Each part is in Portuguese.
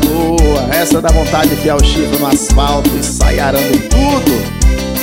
boa, essa dá vontade de enfiar o chifre no asfalto e sair arando tudo.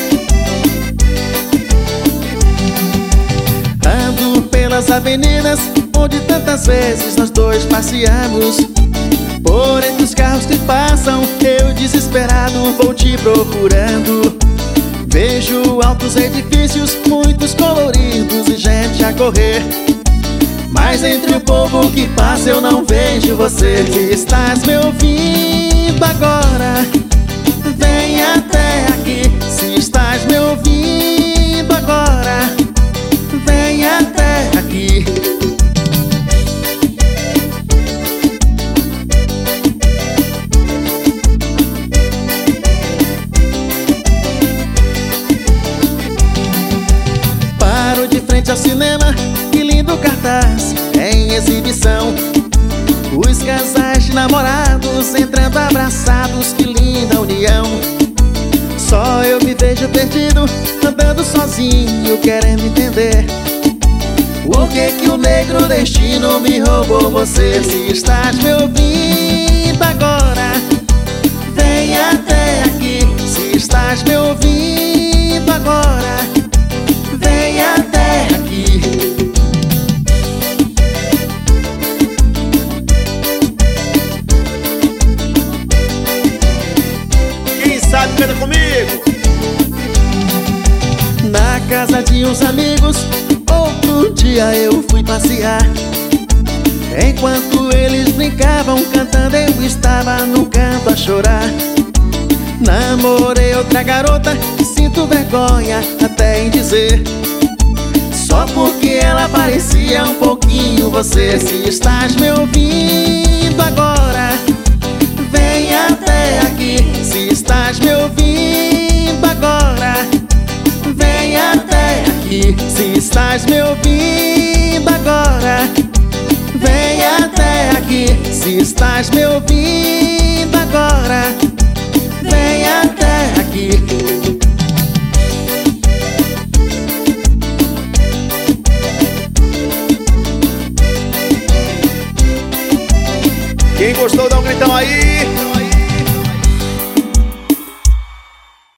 Ando pelas avenidas onde tantas vezes nós dois passeamos. Por entre os carros que passam, eu desesperado vou te procurando. Vejo altos edifícios, muitos coloridos e gente a correr, mas entre o povo que passa eu não vejo você. Se estás me ouvindo agora, vem até aqui. Se estás me ouvindo agora, vem até aqui. Paro de frente ao cinema, que lindo cartaz em exibição. Os casais de namorados entrando abraçados, que linda união. Só eu me vejo perdido, andando sozinho, querendo entender por que o negro destino me roubou você. Se estás me ouvindo agora, vem até aqui. Se estás me ouvindo agora, vem até aqui. Quem sabe canta comigo. Na casa de uns amigos, outro dia eu fui passear. Enquanto eles brincavam cantando, eu estava no canto a chorar. Namorei outra garota e sinto vergonha até em dizer, só porque ela parecia um pouquinho você. Se estás me ouvindo agora, vem até aqui. Se estás me ouvindo agora, vem até aqui. Se estás me ouvindo agora, vem até aqui. Se estás me ouvindo agora, vem até aqui. Quem gostou dá um gritão aí.